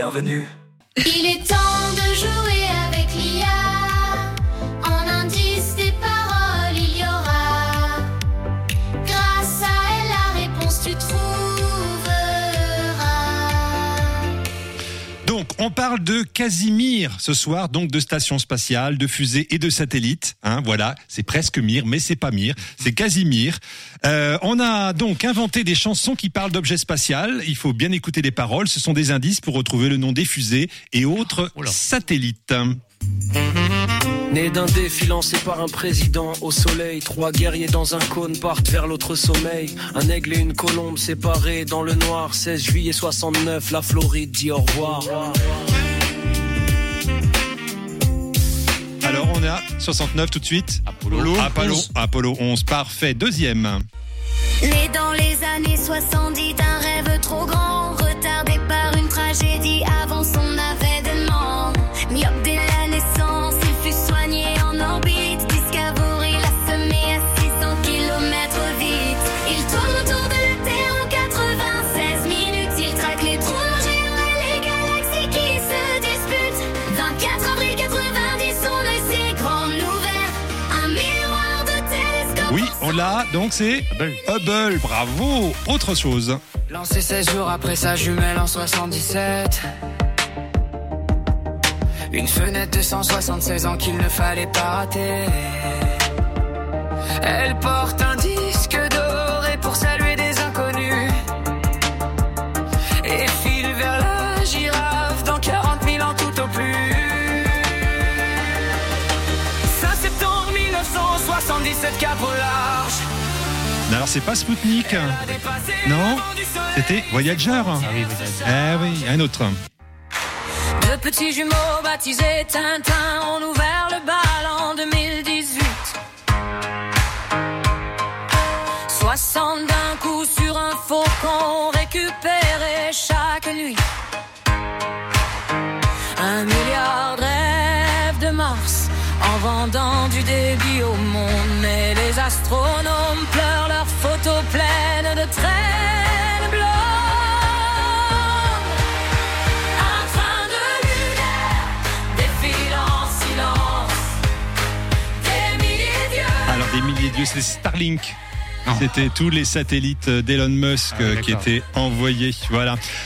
intervenu. Il est temps de jouer avec l'IA. En indice des paroles, il y aura. Grâce à elle, la réponse tu trouveras. Donc, on parle de Casimir ce soir, donc de station spatiale, de fusée et de satellite. Voilà, c'est presque Mir, mais c'est pas Mir, c'est Casimir. On a donc inventé des chansons qui parlent d'objets spatials. Il faut bien écouter les paroles. Ce sont des indices pour retrouver le nom des fusées et autres satellites. Né d'un défi lancé par un président au soleil, 3 guerriers dans un cône partent vers l'autre sommeil. Un aigle et une colombe séparés dans le noir. 16 juillet 69, la Floride dit au revoir. Alors on a 69 tout de suite. Apollo 11, parfait. Deuxième. Né dans les années 70 d'un rêve trop grand, retardé par une tragédie avant son avènement. Myope dès la naissance, il fut soigné en orbite. Discovery l'a semé à 600 km vite. Il tourne autour de la Terre en 96 minutes. Il traque les trous géants et les galaxies qui se disputent. 24 avril 90, son œil s'est grand ouvert. Un miroir de télescope. Oui, on l'a, donc c'est Hubble, bravo. Autre chose. Lancé 16 jours après sa jumelle en 77. Une fenêtre de 176 ans qu'il ne fallait pas rater. Elle porte un disque doré pour saluer des inconnus. Et file vers la girafe dans 40 000 ans tout au plus. 5 septembre 1977, cap au large. Alors c'est pas Spoutnik. Non, c'était Voyager. Oui, un autre. Deux petits jumeaux baptisés Tintin ont ouvert le bal en 2018. 60 d'un coup sur un faucon récupéré chaque nuit. 1 milliard de rêves de Mars en vendant du débit au monde. Mais les astronomes pleurent leurs photos pleines de traînes blanches. Alors des milliers d'yeux, c'est Starlink. C'était tous les satellites d'Elon Musk qui étaient envoyés. Voilà.